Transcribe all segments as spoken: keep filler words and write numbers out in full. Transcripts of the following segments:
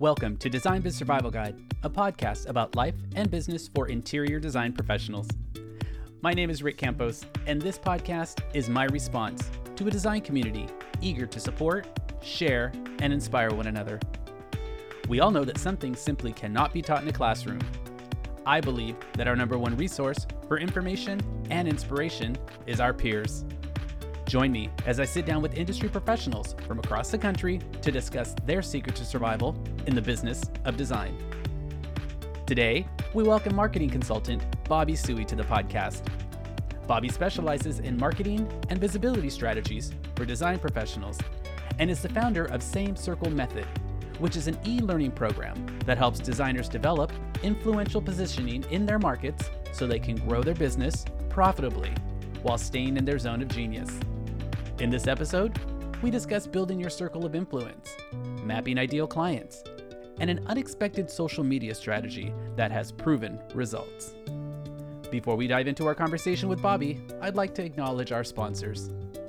Welcome to Design Biz Survival Guide, a podcast about life and business for interior design professionals. My name is Rick Campos, and this podcast is my response to a design community eager to support, share, and inspire one another. We all know that some things simply cannot be taught in a classroom. I believe that our number one resource for information and inspiration is our peers. Join me as I sit down with industry professionals from across the country to discuss their secret to survival in the business of design. Today, we welcome marketing consultant Bobby Suey to the podcast. Bobby specializes in marketing and visibility strategies for design professionals and is the founder of Same Circle Method, which is an e-learning program that helps designers develop influential positioning in their markets so they can grow their business profitably while staying in their zone of genius. In this episode, we discuss building your circle of influence, mapping ideal clients, and an unexpected social media strategy that has proven results. Before we dive into our conversation with Bobby, I'd like to acknowledge our sponsors.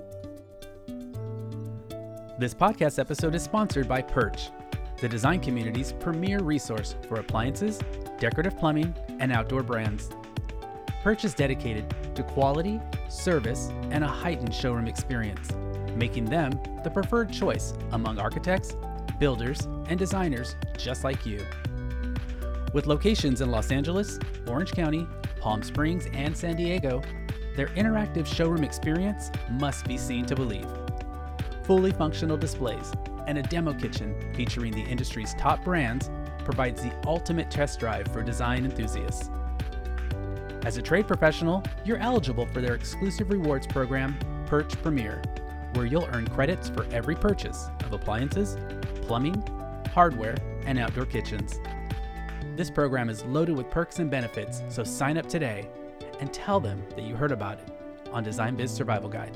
This podcast episode is sponsored by Perch, the design community's premier resource for appliances, decorative plumbing, and outdoor brands. Perch is dedicated to quality, service, and a heightened showroom experience, making them the preferred choice among architects, builders, and designers just like you. With locations in Los Angeles, Orange County, Palm Springs, and San Diego, their interactive showroom experience must be seen to believe. Fully functional displays and a demo kitchen featuring the industry's top brands provides the ultimate test drive for design enthusiasts. As a trade professional, you're eligible for their exclusive rewards program, Perch Premier, where you'll earn credits for every purchase of appliances, plumbing, hardware, and outdoor kitchens. This program is loaded with perks and benefits, so sign up today and tell them that you heard about it on Design Biz Survival Guide.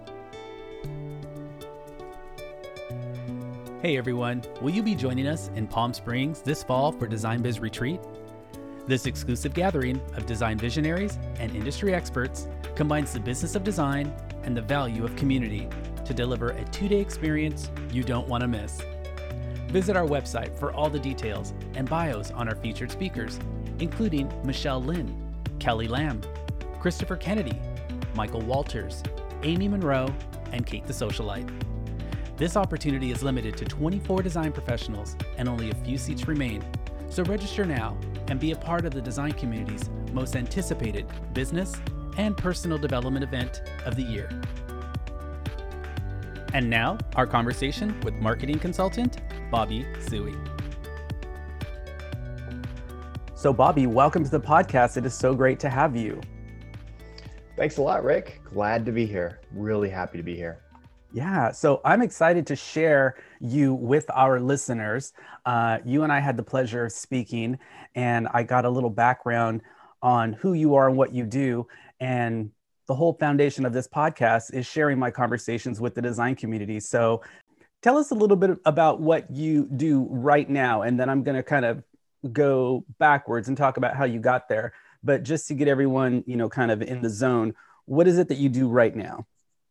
Hey everyone, will you be joining us in Palm Springs this fall for Design Biz Retreat? This exclusive gathering of design visionaries and industry experts combines the business of design and the value of community to deliver a two-day experience you don't want to miss. Visit our website for all the details and bios on our featured speakers, including Michelle Lynn, Kelly Lamb, Christopher Kennedy, Michael Walters, Amy Monroe, and Kate the Socialite. This opportunity is limited to twenty-four design professionals and only a few seats remain, so register now and be a part of the design community's most anticipated business and personal development event of the year. And now, our conversation with marketing consultant, Bobby Suey. So Bobby, welcome to the podcast. It is so great to have you. Thanks a lot, Rick. Glad to be here. Really happy to be here. Yeah, so I'm excited to share you with our listeners. Uh, you and I had the pleasure of speaking, and I got a little background on who you are and what you do. And the whole foundation of this podcast is sharing my conversations with the design community. So tell us a little bit about what you do right now, and then I'm going to kind of go backwards and talk about how you got there. But just to get everyone, you know, kind of in the zone, what is it that you do right now?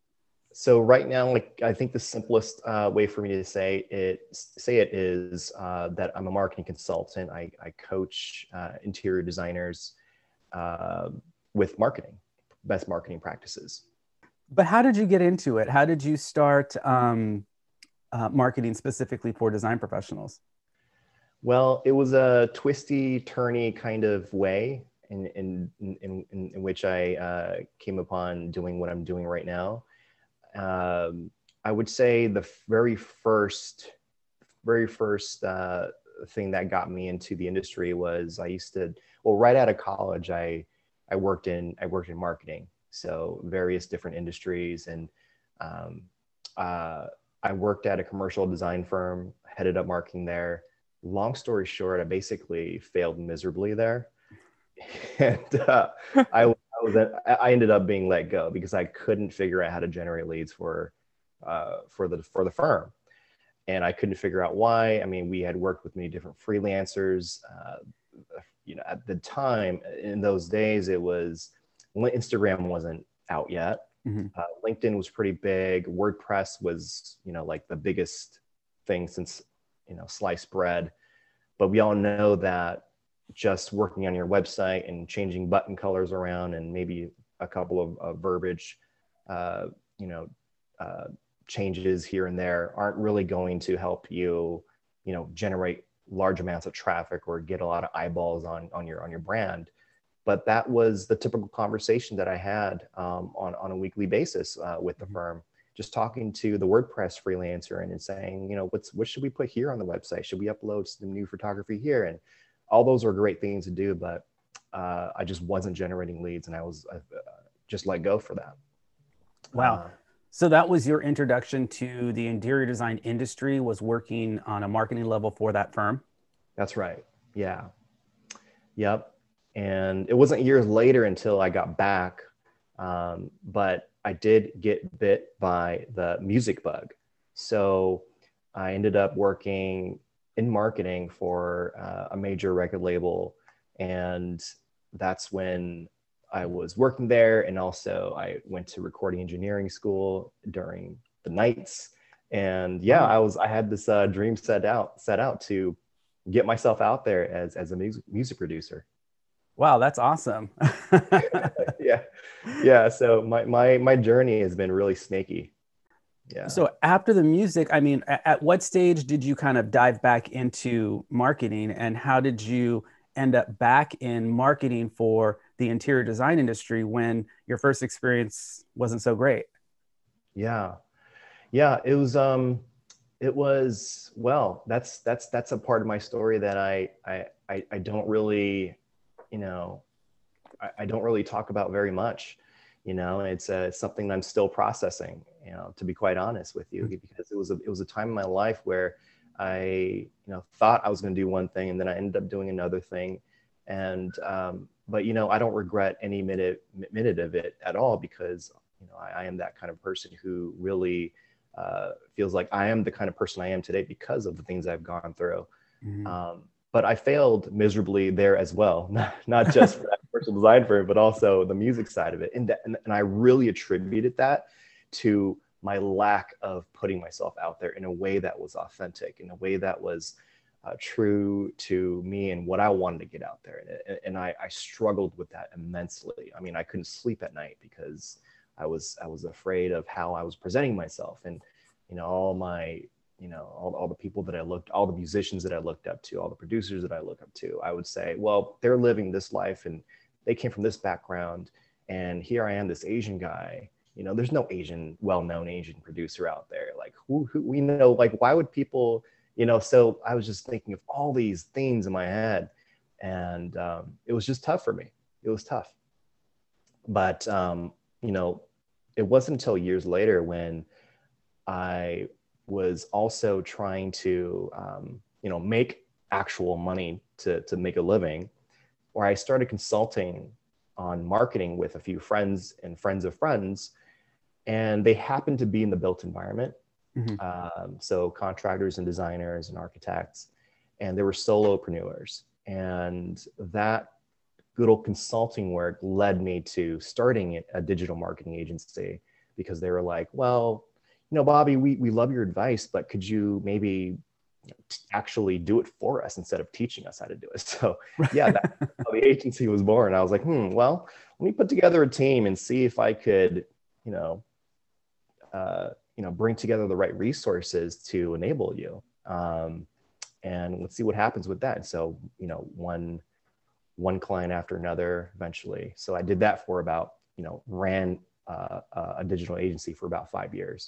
So right now, like I think the simplest uh, way for me to say it, say it is uh, that I'm a marketing consultant. I, I coach uh, interior designers uh, with marketing, best marketing practices. But how did you get into it? How did you start um, uh, marketing specifically for design professionals? Well, it was a twisty, turny kind of way in in in, in, in which I uh, came upon doing what I'm doing right now. Um, I would say the very first, very first uh, thing that got me into the industry was I used to, well, right out of college, I I worked in I worked in marketing, so various different industries, and um, uh, I worked at a commercial design firm, headed up marketing there. Long story short, I basically failed miserably there, and uh, I. I, was at, I ended up being let go because I couldn't figure out how to generate leads for, uh, for the for the firm, and I couldn't figure out why. I mean, we had worked with many different freelancers. Uh, you know, at the time, in those days, it was Instagram wasn't out yet. Mm-hmm. Uh, LinkedIn was pretty big. WordPress was, you know, like the biggest thing since, you know, sliced bread. but we all know that just working on your website and changing button colors around and maybe a couple of, of verbiage, uh, you know, uh, changes here and there aren't really going to help you, you know, generate large amounts of traffic or get a lot of eyeballs on, on your, on your brand. But that was the typical conversation that I had um, on, on a weekly basis uh, with the firm, just talking to the WordPress freelancer and, and saying, you know, what's, what should we put here on the website? Should we upload some new photography here? And all those are great things to do, but uh, I just wasn't generating leads, and I was uh, just let go for that. Wow. Uh, So that was your introduction to the interior design industry, was working on a marketing level for that firm? That's right. Yeah. Yep. And it wasn't years later until I got back, um, but I did get bit by the music bug. So I ended up working in marketing for uh, a major record label. And that's when I was working there. And also I went to recording engineering school during the nights. And yeah, I was, I had this uh, dream set out, set out to get myself out there as, as a music, music producer. Wow, that's awesome. yeah. Yeah. So my, my, my journey has been really snaky. Yeah. So after the music, I mean, at, at what stage did you kind of dive back into marketing, and how did you end up back in marketing for the interior design industry when your first experience wasn't so great? Yeah. Yeah. It was, um, it was, well, that's, that's, that's a part of my story that I, I, I, I don't really, you know, I, I don't really talk about very much, you know, it's, uh, it's something that I'm still processing, you know, to be quite honest with you, because it was a, it was a time in my life where I, you know, thought I was going to do one thing and then I ended up doing another thing. And, um, but, you know, I don't regret any minute, minute of it at all, because, you know, I, I am that kind of person who really uh, feels like I am the kind of person I am today because of the things I've gone through. Mm-hmm. Um, but I failed miserably there as well, not, not just for that personal design firm, but also the music side of it. And, that, and, and I really attributed that to my lack of putting myself out there in a way that was authentic, in a way that was uh, true to me and what I wanted to get out there. And, and I, I struggled with that immensely. I mean, I couldn't sleep at night because I was, I was afraid of how I was presenting myself. And, you know, all my, you know, all, all the people that I looked, all the musicians that I looked up to, all the producers that I look up to, I would say, well, they're living this life and they came from this background. And here I am, this Asian guy. You know, there's no Asian, well-known Asian producer out there. Like who, who we know, like, why would people, you know, so I was just thinking of all these things in my head, and um, it was just tough for me. It was tough. But, um, you know, it wasn't until years later when I was also trying to, um, you know, make actual money to, to make a living, where I started consulting on marketing with a few friends and friends of friends. And they happened to be in the built environment. Mm-hmm. Um, so contractors and designers and architects, and they were solopreneurs. And that good old consulting work led me to starting a digital marketing agency, because they were like, well, you know, Bobby, we, we love your advice, but could you maybe actually do it for us instead of teaching us how to do it? So yeah, that's how the agency was born. I was like, hmm, well, let me put together a team and see if I could, you know, uh, you know, bring together the right resources to enable you. Um, and let's see what happens with that. And so, you know, one, one client after another eventually. So I did that for about, you know, ran uh, a digital agency for about five years.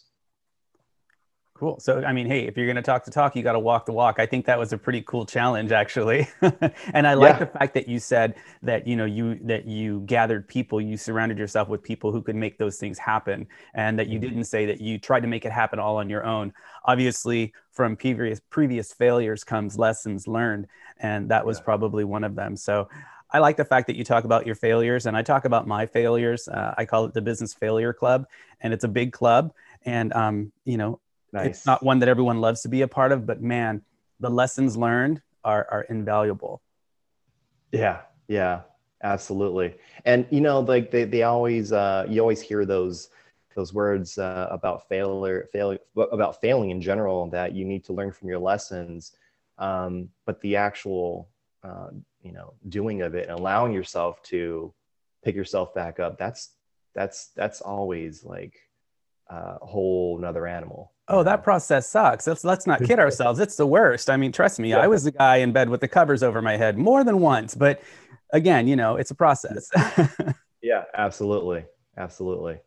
Cool. So, I mean, hey, if you're going to talk the talk, you got to walk the walk. I think that was a pretty cool challenge, actually. And I like Yeah. the fact that you said that, you know, you, that you gathered people, you surrounded yourself with people who could make those things happen. And that you didn't say that you tried to make it happen all on your own. Obviously, from previous, previous failures comes lessons learned. And that was Yeah. probably one of them. So I like the fact that you talk about your failures, and I talk about my failures. Uh, I call it the Business Failure Club, and it's a big club. And, um, you know, Nice. It's not one that everyone loves to be a part of, but man, the lessons learned are, are invaluable. Yeah, yeah, absolutely. And, you know, like they, they always, uh, you always hear those, those words uh, about failure, failure, about failing in general, that you need to learn from your lessons. Um, but the actual, uh, you know, doing of it and allowing yourself to pick yourself back up, that's, that's, that's always like uh, a whole nother animal. You Oh, that know? process sucks. Let's let's not kid ourselves. It's the worst. I mean, trust me, I Yeah. was the guy in bed with the covers over my head more than once, but again, you know, it's a process. Yeah, absolutely. Absolutely.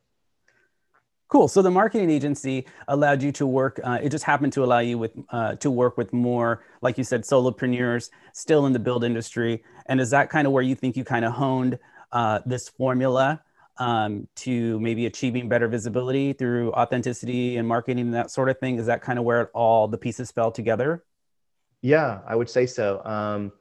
Cool. So the marketing agency allowed you to work. Uh, it just happened to allow you with uh, to work with more, like you said, solopreneurs still in the build industry. And is that kind of where you think you kind of honed uh, this formula um, to maybe achieving better visibility through authenticity and marketing and that sort of thing? Is that kind of where it, all the pieces fell together? Yeah, I would say so. Um,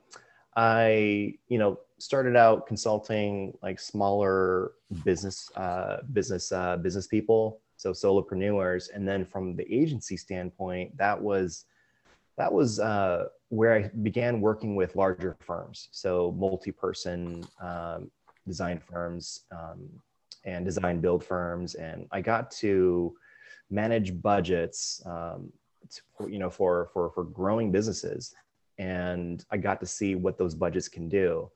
I, you know, started out consulting like smaller business, uh, business, uh, business people, so solopreneurs, and then from the agency standpoint, that was that was uh, where I began working with larger firms, so multi-person um, design firms um, and design build firms, and I got to manage budgets, um, to, you know, for for for growing businesses, and I got to see what those budgets can do,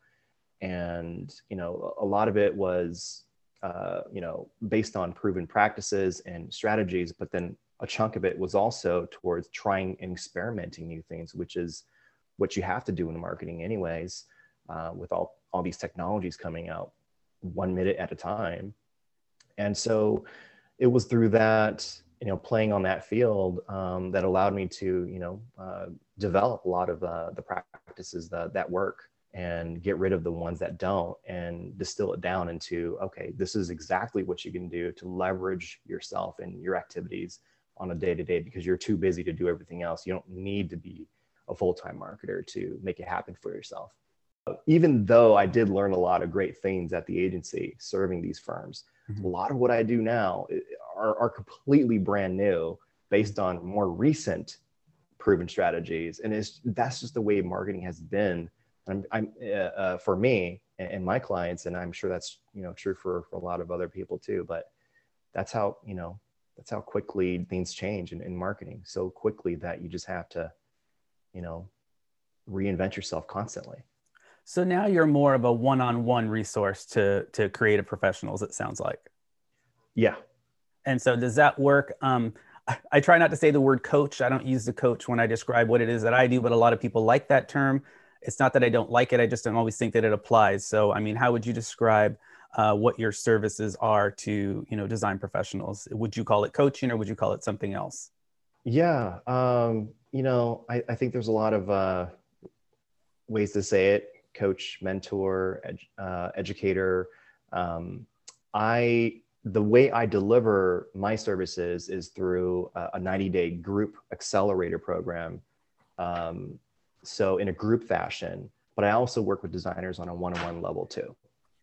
and you know, a lot of it was uh, you know, based on proven practices and strategies, but then a chunk of it was also towards trying and experimenting new things, which is what you have to do in marketing anyways, uh, with all, all these technologies coming out one minute at a time. And so it was through that, you know, playing on that field um, that allowed me to, you know, uh, develop a lot of uh, the practices that, that work and get rid of the ones that don't and distill it down into, okay, this is exactly what you can do to leverage yourself and your activities on a day-to-day, because you're too busy to do everything else. You don't need to be a full-time marketer to make it happen for yourself. Even though I did learn a lot of great things at the agency serving these firms, Mm-hmm. a lot of what I do now are, are completely brand new based on more recent proven strategies. And it's, that's just the way marketing has been. I'm, I'm uh, uh, for me and, and my clients, and I'm sure that's, you know, true for, for a lot of other people too, but that's how, you know, that's how quickly things change in, in marketing, so quickly that you just have to, you know, reinvent yourself constantly. So now you're more of a one-on-one resource to to creative professionals, it sounds like. Yeah. And so does that work? Um, I, I try not to say the word coach. I don't use the coach when I describe what it is that I do, but a lot of people like that term. It's not that I don't like it. I just don't always think that it applies. So, I mean, how would you describe uh, what your services are to, you know, design professionals? Would you call it coaching or would you call it something else? Yeah. Um, you know, I, I think there's a lot of uh, ways to say it: coach, mentor, ed, uh, educator. Um, I the way I deliver my services is through a ninety day group accelerator program. Um, so in a group fashion, but I also work with designers on a one-on-one level too.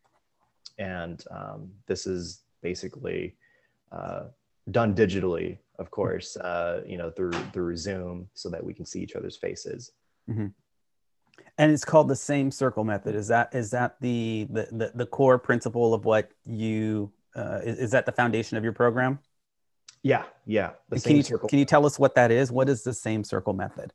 And um, this is basically uh, done digitally, of course, uh, you know, through through Zoom, so that we can see each other's faces. Mm-hmm. And it's called the same circle method. Is that is that the the the, the core principle of what you uh, is, is that the foundation of your program? Yeah, yeah. The And can same you circle. can you tell us what that is? What is the same circle method?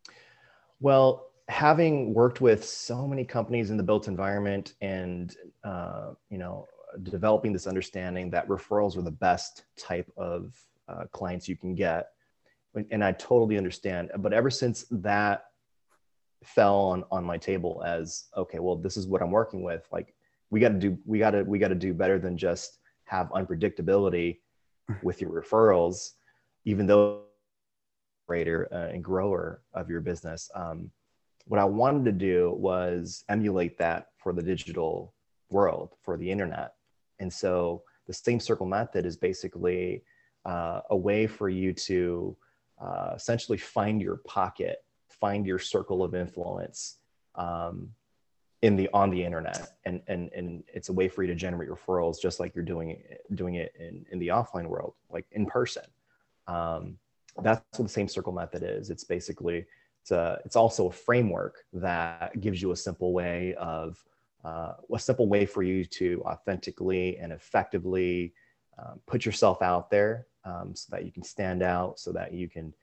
Well, having worked with so many companies in the built environment, and uh, you know, developing this understanding that referrals are the best type of uh, clients you can get, and I totally understand. But ever since that fell on on my table as, okay, well, this is what I'm working with. Like, we got to do we got to we got to do better than just have unpredictability with your referrals, even though operator uh, and grower of your business. Um, what I wanted to do was emulate that for the digital world, for the internet. And so the same circle method is basically uh, a way for you to uh, essentially find your pocket, find your circle of influence um, in the on the internet, and and and it's a way for you to generate referrals, just like you're doing doing it in in the offline world, like in person. Um, that's what the same circle method is. It's basically it's a, it's also a framework that gives you a simple way of uh, a simple way for you to authentically and effectively um, put yourself out there, um, so that you can stand out, so that you can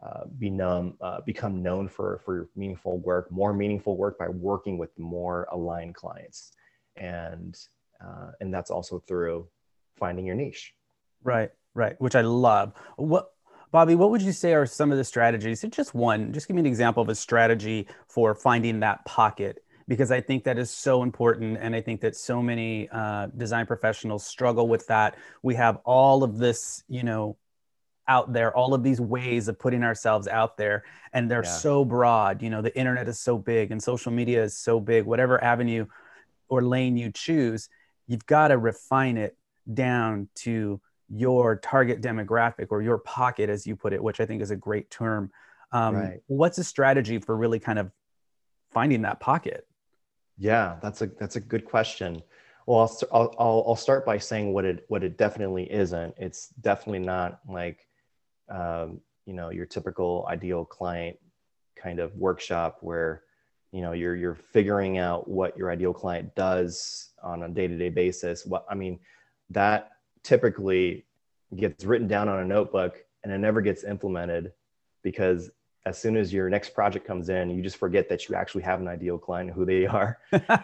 uh, be known, uh, become known for, for meaningful work, more meaningful work by working with more aligned clients. And, uh, and that's also through finding your niche. Right, right, which I love. What, Bobby, what would you say are some of the strategies? Just one, just give me an example of a strategy for finding that pocket, because I think that is so important. And I think that so many uh, design professionals struggle with that. We have all of this, you know, out there, all of these ways of putting ourselves out there, and they're Yeah. so broad. You know, the internet is so big and social media is so big. Whatever avenue or lane you choose, you've got to refine it down to your target demographic, or your pocket, as you put it, which I think is a great term. Um, Right. What's a strategy for really kind of finding that pocket? Yeah, that's a that's a good question. Well, I'll, st- I'll I'll I'll start by saying what it what it definitely isn't. It's definitely not like um, you know, your typical ideal client kind of workshop where, you know, you're you're figuring out what your ideal client does on a day-to-day basis. What I mean, that typically gets written down on a notebook and it never gets implemented, because as soon as your next project comes in, you just forget that you actually have an ideal client and who they are.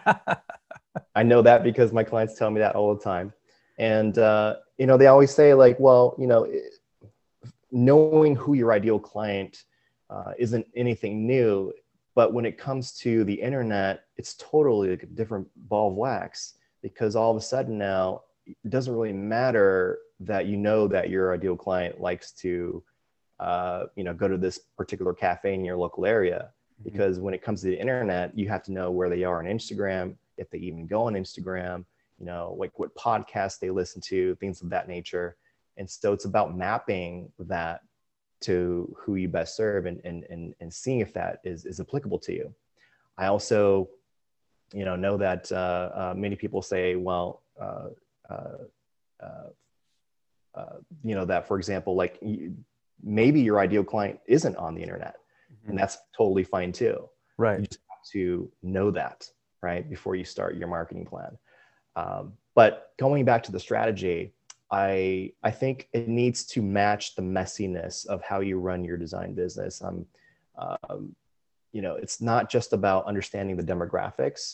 I know that because my clients tell me that all the time. And, uh, you know, they always say like, well, you know, knowing who your ideal client uh, isn't anything new. But when it comes to the internet, it's totally like a different ball of wax, because all of a sudden now it doesn't really matter that you know that your ideal client likes to uh, you know, go to this particular cafe in your local area. Because when it comes to the internet, you have to know where they are on Instagram, if they even go on Instagram, you know, like what podcasts they listen to, things of that nature. And so it's about mapping that to who you best serve, and, and, and, and seeing if that is, is applicable to you. I also, you know, know that uh, uh, many people say, well, uh, uh, uh, uh, you know, that, for example, like you, maybe your ideal client isn't on the internet, mm-hmm. and that's totally fine too. Right. You just have to know that, right, before you start your marketing plan. Um, but going back to the strategy, I I think it needs to match the messiness of how you run your design business. Um, um, you know, it's not just about understanding the demographics,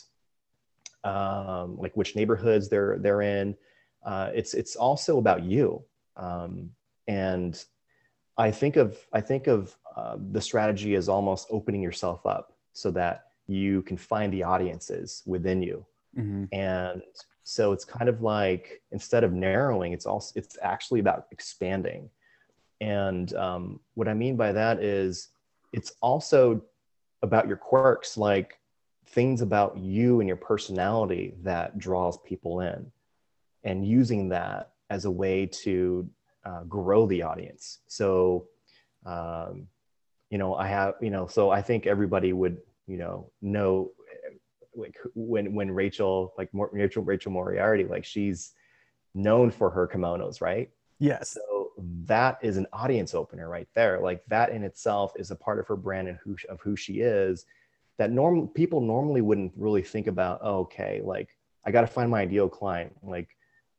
um, like which neighborhoods they're they're in. Uh, it's it's also about you, um, and I think of I think of uh, the strategy as almost opening yourself up so that you can find the audiences within you. Mm-hmm. And so it's kind of like, instead of narrowing, it's also it's actually about expanding. And um, what I mean by that is it's also about your quirks, like things about you and your personality that draws people in, and using that as a way to Uh, grow the audience. So, um, you know, I have, you know, so I think everybody would, you know, know like when, when Rachel, like Rachel, Rachel Moriarty, like she's known for her kimonos, right? Yes. So that is an audience opener right there. Like that in itself is a part of her brand and who, of who she is, that normal people normally wouldn't really think about. Oh, okay, like I got to find my ideal client. Like,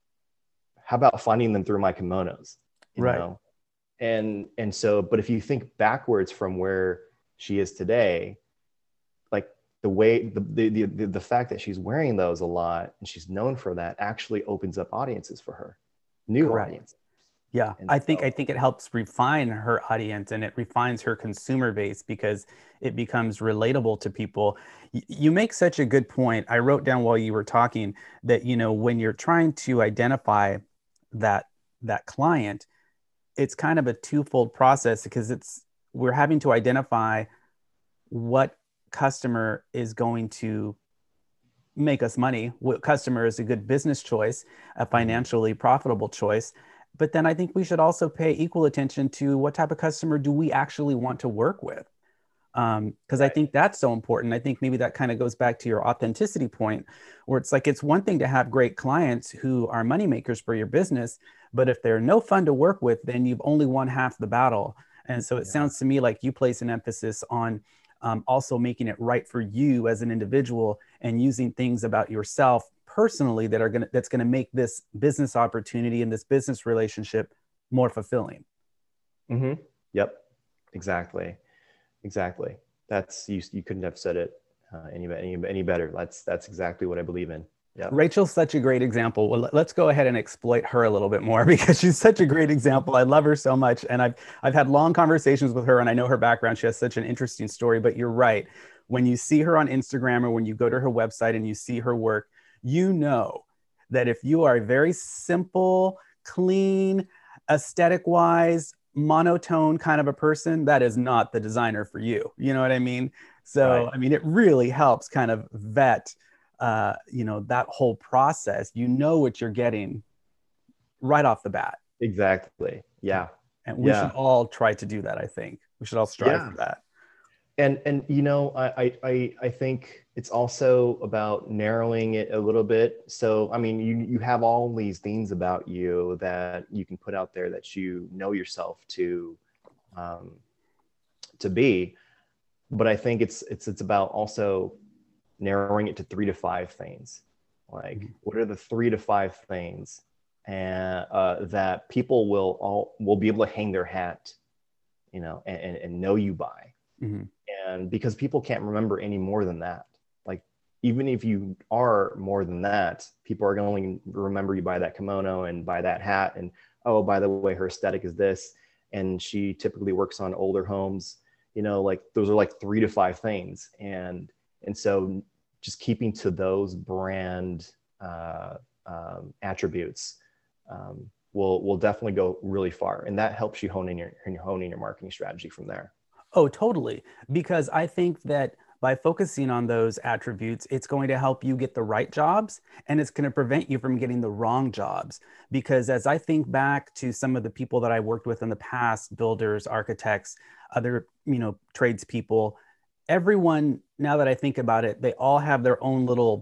how about finding them through my kimonos, you right. know? And, and so, but if you think backwards from where she is today, like the way, the, the, the, the fact that she's wearing those a lot and she's known for that actually opens up audiences for her, new Correct. audiences. Yeah, And I think so, I think it helps refine her audience, and it refines her consumer base because it becomes relatable to people. Y- you make such a good point. I wrote down while you were talking that, you know, when you're trying to identify that that client, it's kind of a twofold process, because it's we're having to identify what customer is going to make us money, what customer is a good business choice, a financially mm-hmm. profitable choice. But then I think we should also pay equal attention to what type of customer do we actually want to work with? Because um, right. I think that's so important. I think maybe that kind of goes back to your authenticity point, where it's like, it's one thing to have great clients who are moneymakers for your business, but if they're no fun to work with, then you've only won half the battle. And so it yeah. sounds to me like you place an emphasis on um, also making it right for you as an individual, and using things about yourself personally that are gonna that's gonna make this business opportunity and this business relationship more fulfilling. Mm-hmm. Yep. Exactly. Exactly. That's you. You couldn't have said it uh, any any any better. That's that's exactly what I believe in. Yeah. Rachel's such a great example. Well, let's go ahead and exploit her a little bit more because she's such a great example. I love her so much, and I've I've had long conversations with her, and I know her background. She has such an interesting story. But you're right. When you see her on Instagram or when you go to her website and you see her work, you know that if you are a very simple, clean, aesthetic-wise, monotone kind of a person, that is not the designer for you. You know what I mean? So, Right. I mean, it really helps kind of vet, uh, you know, that whole process. You know what you're getting right off the bat. Exactly. Yeah. And we should Yeah. all try to do that, I think. We should all strive Yeah. for that. And and you know, I I I think it's also about narrowing it a little bit. So I mean, you you have all these things about you that you can put out there that you know yourself to um, to be. But I think it's it's it's about also narrowing it to three to five things. Like, Mhm. what are the three to five things and uh, that people will all will be able to hang their hat, you know, and, and, and know you by. Mhm. And because people can't remember any more than that. Like, even if you are more than that, people are going to remember you by that kimono and by that hat. And, oh, by the way, her aesthetic is this. And she typically works on older homes. You know, like those are like three to five things. And, and so just keeping to those brand uh, um, attributes um, will, will definitely go really far. And that helps you hone in your, hone in your marketing strategy from there. Oh, totally. Because I think that by focusing on those attributes, it's going to help you get the right jobs and it's going to prevent you from getting the wrong jobs. Because as I think back to some of the people that I worked with in the past, builders, architects, other, you know, tradespeople, everyone, now that I think about it, they all have their own little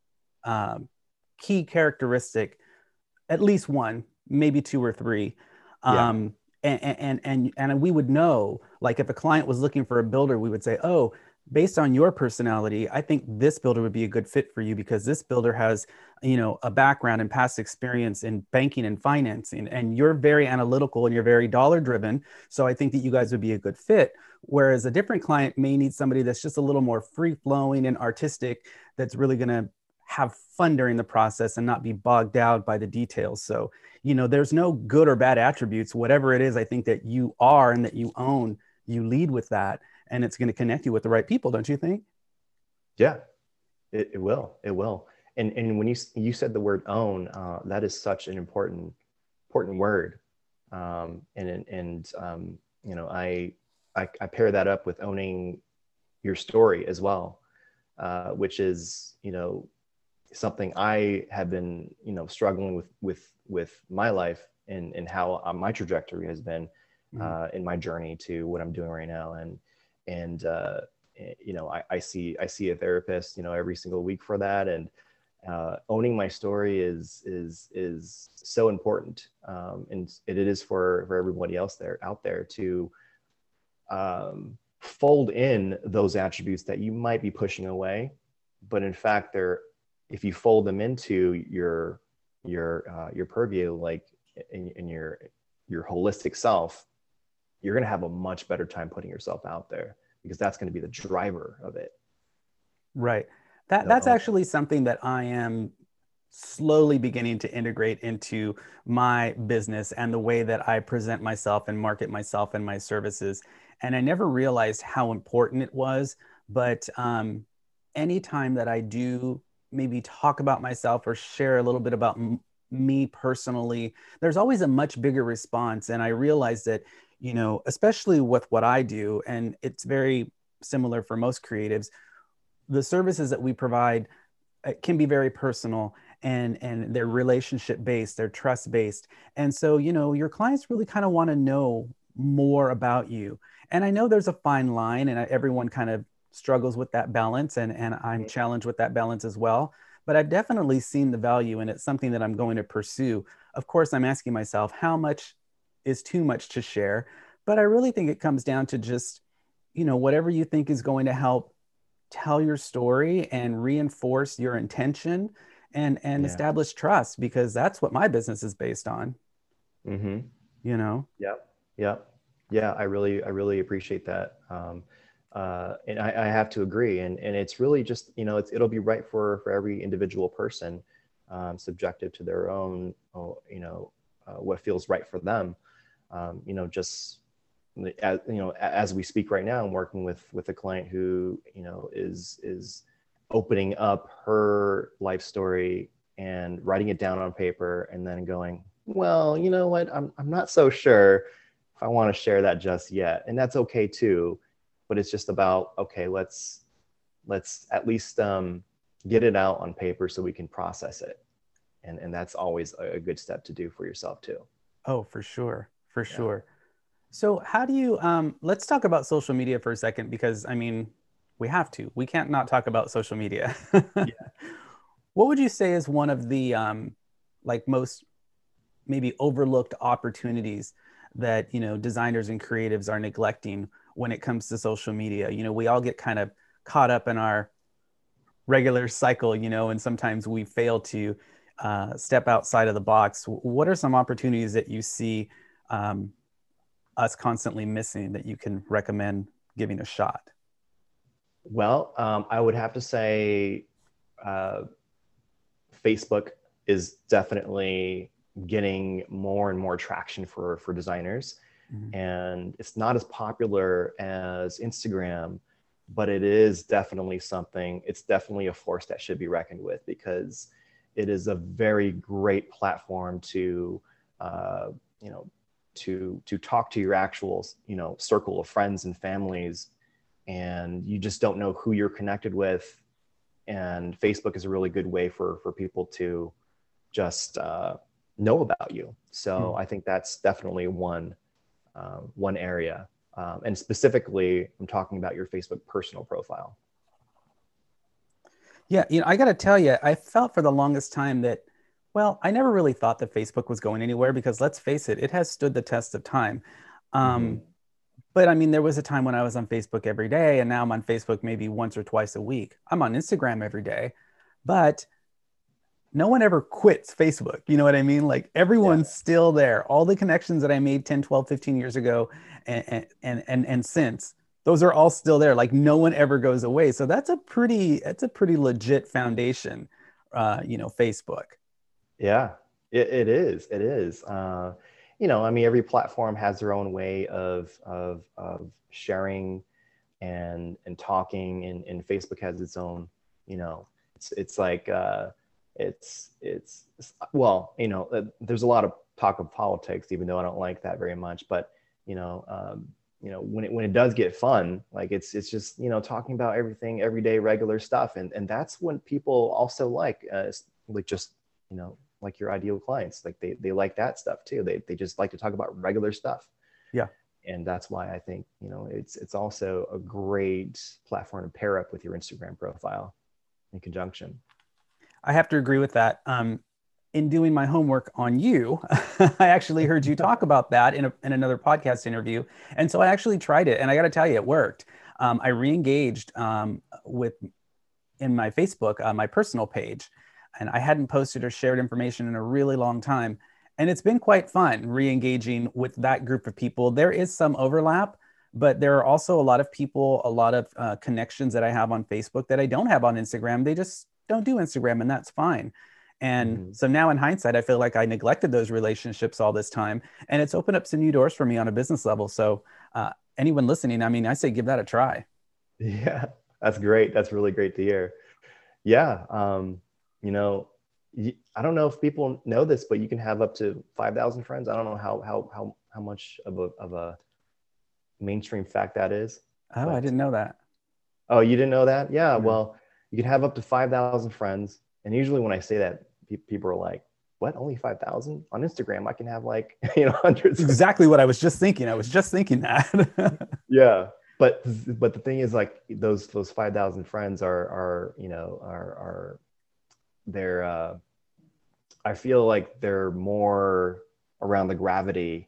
um, key characteristic, at least one, maybe two or three. Yeah. Um, and, and, and, and we would know, like if a client was looking for a builder, we would say, oh, based on your personality, I think this builder would be a good fit for you because this builder has, you know, a background and past experience in banking and financing, and you're very analytical and you're very dollar driven. So I think that you guys would be a good fit. Whereas a different client may need somebody that's just a little more free flowing and artistic, that's really going to have fun during the process and not be bogged down by the details. So, you know, there's no good or bad attributes. Whatever it is, I think that you are and that you own, you lead with that, and it's going to connect you with the right people, don't you think? Yeah, it, it will. It will. And and when you you said the word own, uh, that is such an important important word. Um, and and um, you know, I, I I pair that up with owning your story as well, uh, which is, you know, something I have been, you know, struggling with with with my life and and how uh, my trajectory has been Mhm. uh, in my journey to what I'm doing right now. And and uh, you know, I, I see I see a therapist, you know, every single week for that. And uh, owning my story is is is so important, um, and it is for for everybody else there out there to um, fold in those attributes that you might be pushing away, but in fact they're, if you fold them into your your uh, your purview, like in, in your your holistic self, you're going to have a much better time putting yourself out there because that's going to be the driver of it. Right. That The that's own. actually something that I am slowly beginning to integrate into my business and the way that I present myself and market myself and my services. And I never realized how important it was. But um, anytime that I do maybe talk about myself or share a little bit about m- me personally, there's always a much bigger response. And I realize that, you know, especially with what I do, and it's very similar for most creatives, the services that we provide uh, can be very personal, and and they're relationship based, they're trust based. And so, you know, your clients really kind of want to know more about you. And I know there's a fine line, and everyone kind of struggles with that balance, and and I'm challenged with that balance as well. But I've definitely seen the value, and it's something that I'm going to pursue. Of course, I'm asking myself how much is too much to share, but I really think it comes down to just, you know, whatever you think is going to help tell your story and reinforce your intention, and and Yeah. establish trust, because that's what my business is based on, Mm-hmm. you know. Yep. Yep. Yeah, I really, I really appreciate that. Um, uh, and I, I have to agree. And, and it's really just, you know, it's, it'll be right for, for every individual person, um, subjective to their own, oh, you know, uh, what feels right for them. Um, you know, just, as, you know, as we speak right now, I'm working with, with a client who, you know, is, is opening up her life story and writing it down on paper and then going, well, you know what, I'm, I'm not so sure I want to share that just yet. And that's okay too. But it's just about, okay, let's, let's at least um, get it out on paper so we can process it. And, and that's always a good step to do for yourself too. Oh, for sure. For Yeah. sure. So how do you, um, let's talk about social media for a second, because I mean, we have to, we can't not talk about social media. Yeah. What would you say is one of the um, like most maybe overlooked opportunities that, you know, designers and creatives are neglecting when it comes to social media? You know, we all get kind of caught up in our regular cycle, you know, and sometimes we fail to uh, step outside of the box. What are some opportunities that you see um, us constantly missing that you can recommend giving a shot? Well, um, I would have to say uh, Facebook is definitely getting more and more traction for, for designers. Mm-hmm. And it's not as popular as Instagram, but it is definitely something, it's definitely a force that should be reckoned with, because it is a very great platform to, uh, you know, to, to talk to your actual, you know, circle of friends and families, and you just don't know who you're connected with. And Facebook is a really good way for, for people to just uh, know about you. So I think that's definitely one, um, one area. Um, and specifically, I'm talking about your Facebook personal profile. Yeah, you know, I got to tell you, I felt for the longest time that, well, I never really thought that Facebook was going anywhere because let's face it, it has stood the test of time. Mm-hmm. Um, but I mean, there was a time when I was on Facebook every day, and now I'm on Facebook maybe once or twice a week. I'm on Instagram every day, but no one ever quits Facebook. You know what I mean? Like Yeah. everyone's still there. All the connections that I made ten, twelve, fifteen years ago and and and and since, those are all still there. Like no one ever goes away. So that's a pretty that's a pretty legit foundation, uh, you know, Facebook. Yeah, it, it is. It is. Uh, you know, I mean, every platform has their own way of, of, of sharing and, and talking, and, and Facebook has its own, you know, it's, it's like, uh, it's, it's, well, you know, uh, there's a lot of talk of politics, even though I don't like that very much, but, you know, um, you know, when it, when it does get fun, like it's, it's just, you know, talking about everything, everyday, regular stuff. And, and that's when people also like, uh, like just, you know, like your ideal clients, like they, they like that stuff too. They, they just like to talk about regular stuff. Yeah. And that's why I think, you know, it's, it's also a great platform to pair up with your Instagram profile in conjunction. I have to agree with that. Um, in doing my homework on you, I actually heard you talk about that in, a, in another podcast interview. And so I actually tried it, and I got to tell you, it worked. Um, I re-engaged um, with in my Facebook, uh, my personal page, and I hadn't posted or shared information in a really long time. And it's been quite fun re-engaging with that group of people. There is some overlap, but there are also a lot of people, a lot of uh, connections that I have on Facebook that I don't have on Instagram. They just don't do Instagram, and that's fine. And Mm-hmm. so now in hindsight, I feel like I neglected those relationships all this time, and it's opened up some new doors for me on a business level. So uh, anyone listening, I mean, I say give that a try. Yeah, that's great. That's really great to hear. Yeah. Um, you know, I don't know if people know this, but you can have up to five thousand friends. I don't know how, how, how, how much of a, of a mainstream fact that is, Oh, I but, didn't know that. oh, you didn't know that? Yeah. No. Well, you can have up to five thousand friends. And usually when I say that, pe- people are like, what, only five thousand? On Instagram, I can have like, you know, hundreds. Exactly what I was just thinking. I was just thinking that. Yeah. But, but the thing is, like, those, those five thousand friends are, are, you know, are, are, they're, uh, I feel like they're more around the gravity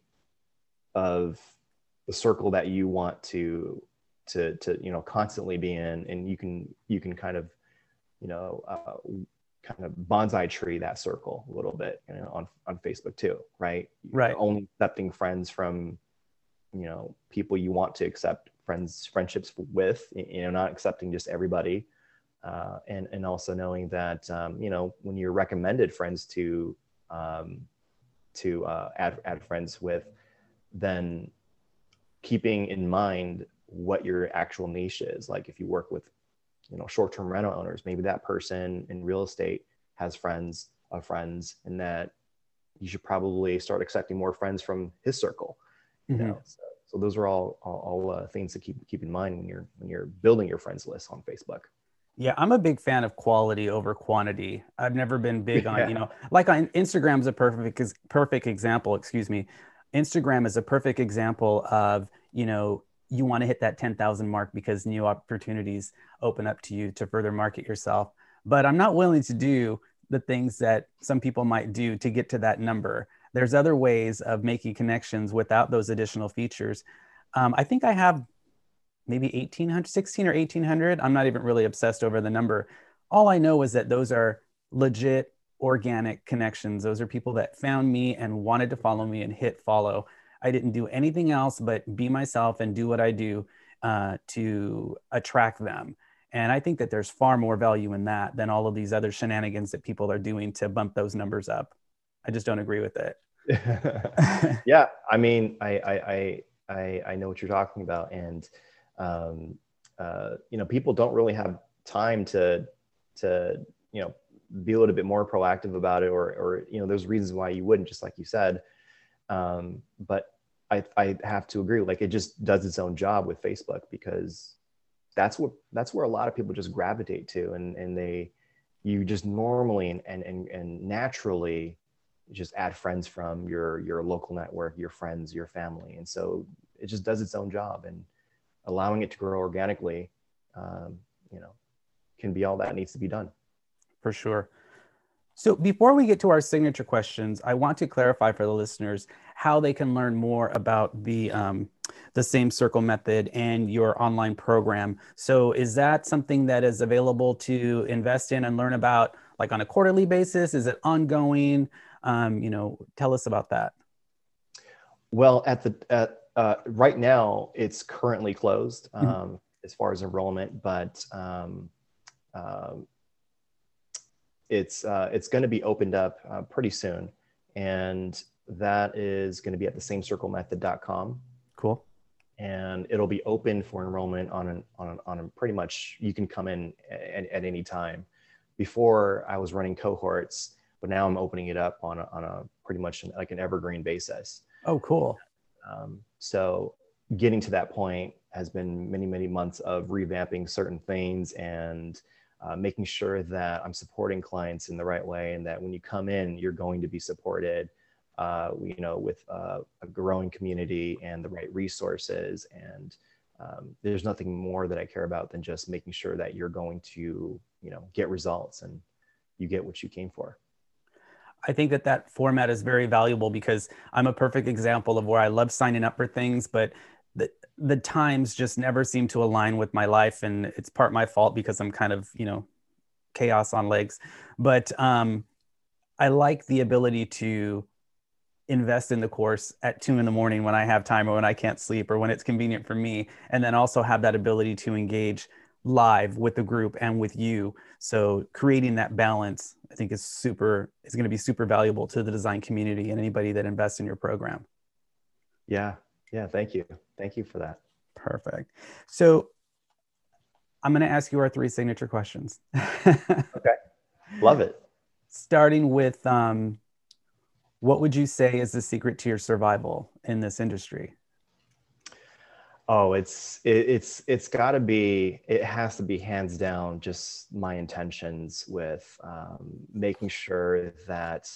of the circle that you want to, to, to, you know, constantly be in. And you can, you can kind of, you know, uh, kind of bonsai tree that circle a little bit, you know, on, on Facebook too, right? Right. You're only accepting friends from, you know, people you want to accept friends, friendships with, you know, not accepting just everybody. Uh, and, and also knowing that, um, you know, when you're recommended friends to, um, to uh, add, add friends with, then keeping in mind what your actual niche is. Like if you work with, you know, short-term rental owners, maybe that person in real estate has friends of friends, and that you should probably start accepting more friends from his circle. You Mm-hmm. know, so, so those are all all, all uh, things to keep keep in mind when you're when you're building your friends list on Facebook. Yeah, I'm a big fan of quality over quantity. I've never been big on, Yeah. you know, like on Instagram is a perfect ex- perfect example, excuse me. Instagram is a perfect example of, you know, you want to hit that ten thousand mark because new opportunities open up to you to further market yourself. But I'm not willing to do the things that some people might do to get to that number. There's other ways of making connections without those additional features. Um, I think I have maybe eighteen hundred, sixteen or eighteen hundred. I'm not even really obsessed over the number. All I know is that those are legit organic connections. Those are people that found me and wanted to follow me and hit follow. I didn't do anything else but be myself and do what I do uh, to attract them. And I think that there's far more value in that than all of these other shenanigans that people are doing to bump those numbers up. I just don't agree with it. Yeah, I mean, I, I I I I know what you're talking about, and um, uh, you know, people don't really have time to to you know be a little bit more proactive about it, or or you know, there's reasons why you wouldn't, just like you said. Um, but I I have to agree, like it just does its own job with Facebook, because that's what that's where a lot of people just gravitate to, and and they you just normally and and and, and naturally just add friends from your your local network, your friends, your family. And so it just does its own job, and allowing it to grow organically, um, you know, can be all that needs to be done. For sure. So before we get to our signature questions, I want to clarify for the listeners how they can learn more about the um, the same circle method and your online program. So is that something that is available to invest in and learn about, like on a quarterly basis? Is it ongoing? Um, you know, tell us about that. Well, at the at, uh, right now, it's currently closed um, Mhm. as far as enrollment, but um, um, it's uh, it's going to be opened up uh, pretty soon, and that is going to be at the same circle method dot com. Cool. And it'll be open for enrollment on an, on an, on a pretty much, you can come in at, at any time. Before I was running cohorts, but now I'm opening it up on a, on a pretty much like an evergreen basis. Oh, cool. Um, so getting to that point has been many, many months of revamping certain things, and uh, making sure that I'm supporting clients in the right way, and that when you come in, you're going to be supported, uh, you know, with uh, a growing community and the right resources. And um, there's nothing more that I care about than just making sure that you're going to, you know, get results and you get what you came for. I think that that format is very valuable because I'm a perfect example of where I love signing up for things, but the, the times just never seem to align with my life. And it's part my fault because I'm kind of, you know, chaos on legs. But um, I like the ability to invest in the course at two in the morning when I have time or when I can't sleep or when it's convenient for me. And then also have that ability to engage live with the group and with you. So creating that balance, I think is super, is going to be super valuable to the design community and anybody that invests in your program. Yeah. Yeah. Thank you. Thank you for that. Perfect. So I'm going to ask you our three signature questions. Okay. Love it. Starting with, um, what would you say is the secret to your survival in this industry? Oh, it's it, it's it's got to be. It has to be hands down. Just my intentions with um, making sure that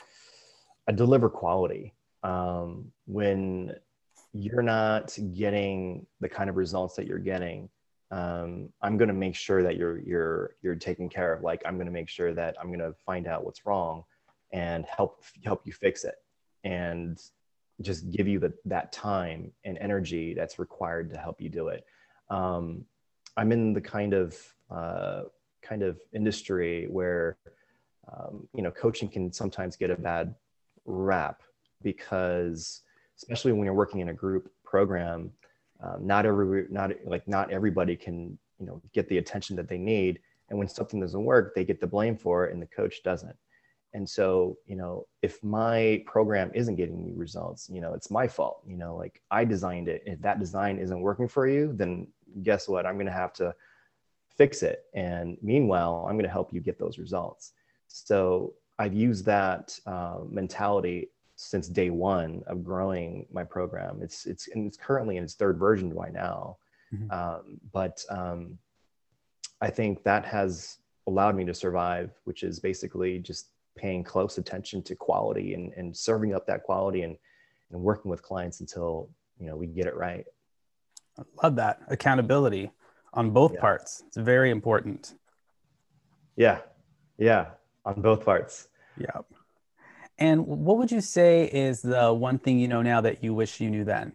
I deliver quality. Um, when you're not getting the kind of results that you're getting, um, I'm going to make sure that you're you're you're taken care of. Like I'm going to make sure that I'm going to find out what's wrong and help help you fix it, and just give you the, that time and energy that's required to help you do it. Um, I'm in the kind of uh, kind of industry where um, you know, coaching can sometimes get a bad rap, because especially when you're working in a group program, um, not every, not like not everybody can, you know, get the attention that they need. And when something doesn't work, they get the blame for it and the coach doesn't. And so, you know, if my program isn't getting me results, you know, it's my fault. You know, like I designed it. If that design isn't working for you, then guess what? I'm going to have to fix it. And meanwhile, I'm going to help you get those results. So I've used that uh, mentality since day one of growing my program. It's it's and it's currently in its third version by now. Mm-hmm. Um, but um, I think that has allowed me to survive, which is basically just paying close attention to quality and, and serving up that quality and, and working with clients until, you know, we get it right. I love that. Accountability on both yeah. parts. It's very important. Yeah. Yeah. On both parts. Yeah. And what would you say is the one thing you know now that you wish you knew then?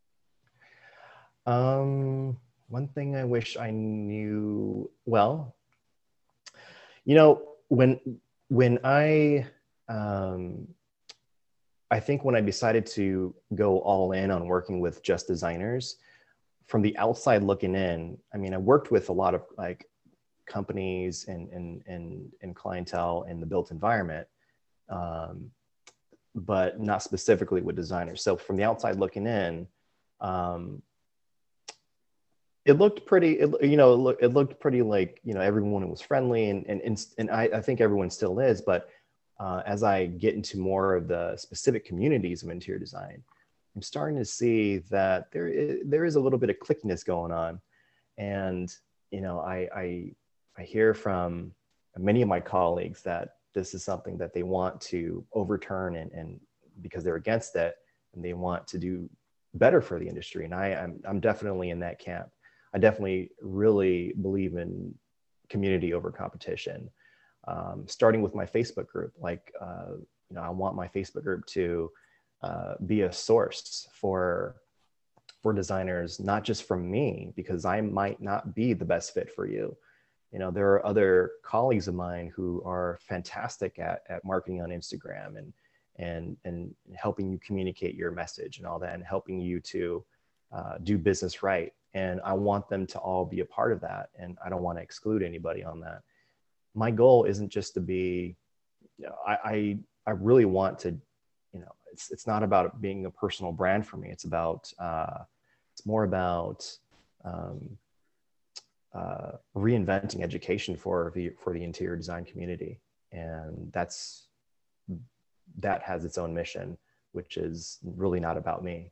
Um, one thing I wish I knew, well, you know, when, when I, um, I think when I decided to go all in on working with just designers, from the outside looking in, I mean, I worked with a lot of like companies and, and, and, and clientele in the built environment, um, but not specifically with designers. So from the outside looking in, um, it looked pretty, it, you know, it, look, it looked pretty like, you know, everyone was friendly and, and, and I, I think everyone still is, but uh, as I get into more of the specific communities of interior design, I'm starting to see that there is, there is a little bit of clickiness going on. And, you know, I, I, I hear from many of my colleagues that this is something that they want to overturn and, and because they're against it and they want to do better for the industry. And I, I'm, I'm definitely in that camp. I definitely really believe in community over competition. Um, starting with my Facebook group, like, uh, you know, I want my Facebook group to uh, be a source for, for designers, not just from me, because I might not be the best fit for you. You know, there are other colleagues of mine who are fantastic at, at marketing on Instagram and, and, and helping you communicate your message and all that, and helping you to uh, do business right. And I want them to all be a part of that. And I don't want to exclude anybody on that. My goal isn't just to be, you know, I, I, I really want to, you know, it's, it's not about being a personal brand for me. It's about, uh, it's more about um, uh, reinventing education for the, for the interior design community. And that's, that has its own mission, which is really not about me.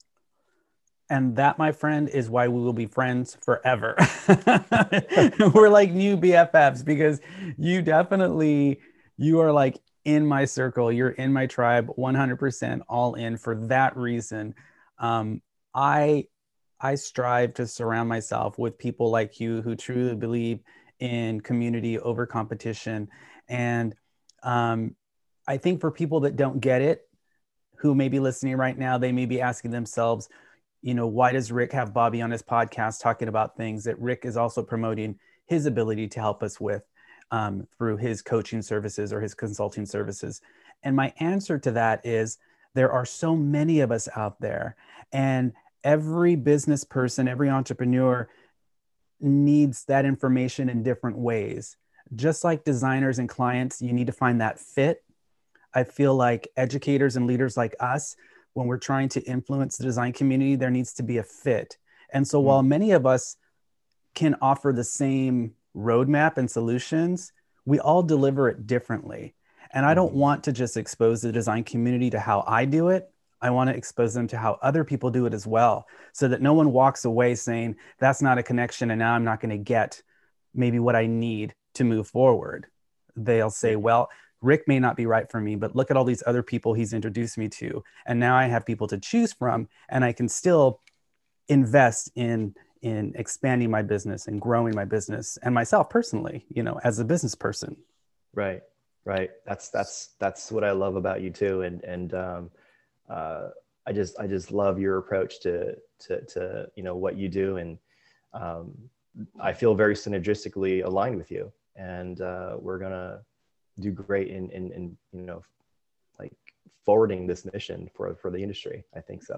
And that, my friend, is why we will be friends forever. We're like new B F Fs because you definitely, you are like in my circle. You're in my tribe, one hundred percent all in for that reason. Um, I, I strive to surround myself with people like you who truly believe in community over competition. And um, I think for people that don't get it, who may be listening right now, they may be asking themselves, you know, why does Rick have Bobby on his podcast talking about things that Rick is also promoting his ability to help us with um, through his coaching services or his consulting services? And my answer to that is there are so many of us out there, and every business person, every entrepreneur needs that information in different ways. Just like designers and clients, you need to find that fit. I feel like educators and leaders like us, when we're trying to influence the design community, there needs to be a fit. And so mm. while many of us can offer the same roadmap and solutions, we all deliver it differently. And I don't want to just expose the design community to how I do it. I want to expose them to how other people do it as well, so that no one walks away saying, that's not a connection and now I'm not going to get maybe what I need to move forward. They'll say, well, Rick may not be right for me, but look at all these other people he's introduced me to. And now I have people to choose from, and I can still invest in, in expanding my business and growing my business and myself personally, you know, as a business person. Right. Right. That's, that's, that's what I love about you too. And, and, um, uh, I just, I just love your approach to, to, to, you know, what you do. And, um, I feel very synergistically aligned with you, and, uh, we're going to do great in, in, in, you know, like forwarding this mission for, for the industry. I think so.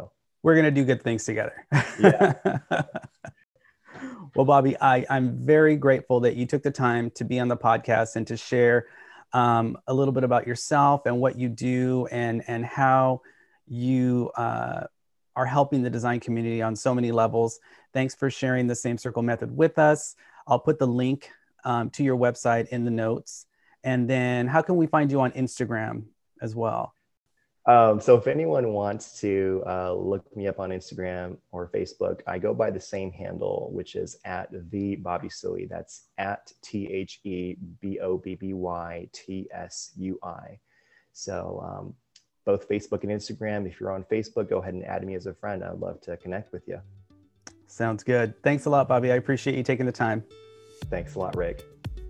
we're going to do good things together. Yeah. Well, Bobby, I, I'm very grateful that you took the time to be on the podcast and to share um, a little bit about yourself and what you do and, and how you uh, are helping the design community on so many levels. Thanks for sharing the Same Circle method with us. I'll put the link um, to your website in the notes. And then how can we find you on Instagram as well? Um, so if anyone wants to uh, look me up on Instagram or Facebook, I go by the same handle, which is at the Bobby Tsui. That's at T H E B O B B Y T S U I. So um, both Facebook and Instagram. If you're on Facebook, go ahead and add me as a friend. I'd love to connect with you. Sounds good. Thanks a lot, Bobby. I appreciate you taking the time. Thanks a lot, Rick.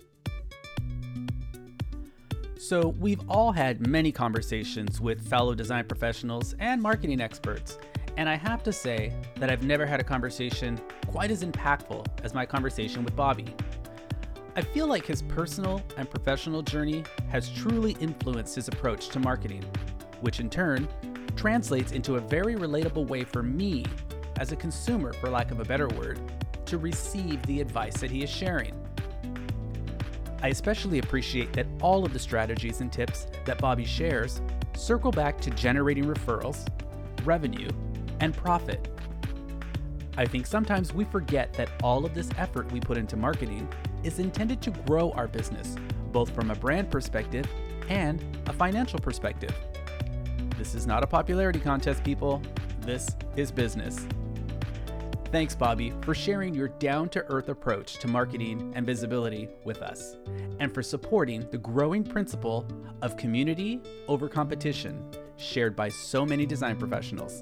So we've all had many conversations with fellow design professionals and marketing experts, and I have to say that I've never had a conversation quite as impactful as my conversation with Bobby. I feel like his personal and professional journey has truly influenced his approach to marketing, which in turn translates into a very relatable way for me, as a consumer, for lack of a better word, to receive the advice that he is sharing. I especially appreciate that all of the strategies and tips that Bobby shares circle back to generating referrals, revenue, and profit. I think sometimes we forget that all of this effort we put into marketing is intended to grow our business, both from a brand perspective and a financial perspective. This is not a popularity contest, people. This is business. Thanks, Bobby, for sharing your down-to-earth approach to marketing and visibility with us, and for supporting the growing principle of community over competition shared by so many design professionals.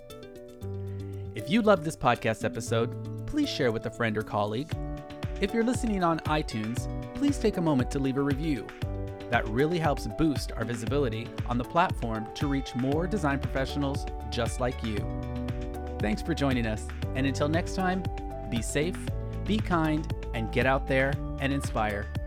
If you loved this podcast episode, please share with a friend or colleague. If you're listening on iTunes, please take a moment to leave a review. That really helps boost our visibility on the platform to reach more design professionals just like you. Thanks for joining us, and until next time, be safe, be kind, and get out there and inspire.